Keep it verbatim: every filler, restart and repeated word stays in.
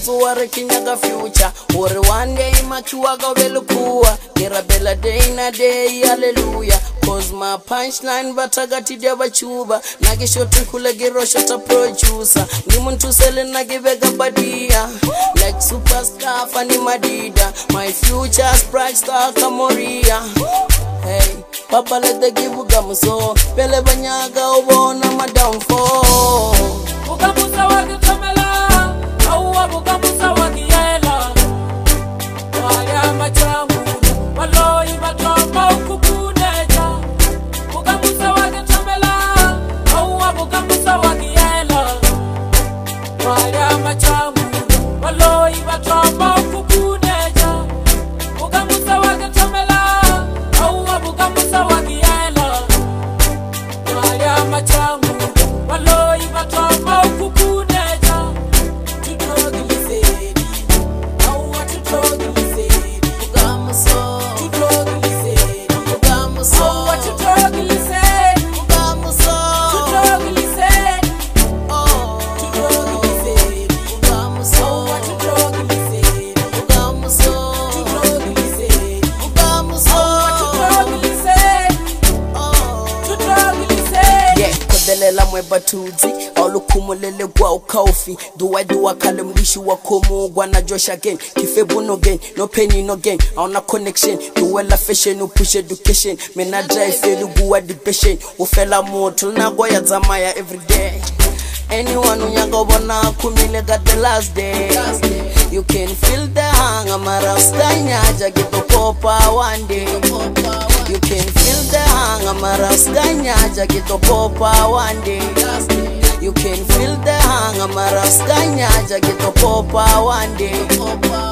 suware kinyaga future ore one day makiwa ga velukua kirabela day na day hallelujah cause my punchline batagati dia bachuba nagishoti kule giro shota producer ni muntu sele nagivega badia like superstar Fanny Madida my future's bright star Kamoria. Hey papa let the give ugamuso pele banyaga ubona my downfall ugamusa wakitomela au ugamusa wakiela waya machamu waloi matoma ukukuneja ugamusa wakitomela au ugamusa wakiela waya machamu waloi matoma ukukuneja ugamusa wakitomela au ugamusa wakiela waya machamu waloi matoma ukukuneja tudogilizeni au watudogilizeni ugamuso tudogilizeni ugamuso au watudogilizeni ugamuso tudogilizeni oh tudogilizeni ugamuso au watudogilizeni ugamuso tudogilizeni ugamuso au watudogilizeni oh tudogilizeni yeah kodelela mwebatuzi olukumulele gwa ukaufi duwa duwa kale mdishi wa komugwa na Josh again kifebu no gain no penny no gain on a connection duwela fashion no push education me na drive felu guwa depression ufela moto na goya zamaya every day anyone unyaga bona kumile got the last day you can feel the hang marastanya jagito popa one day you can feel the hang marastanya jagito popa one day you can feel the hang marastanya jagito popa one day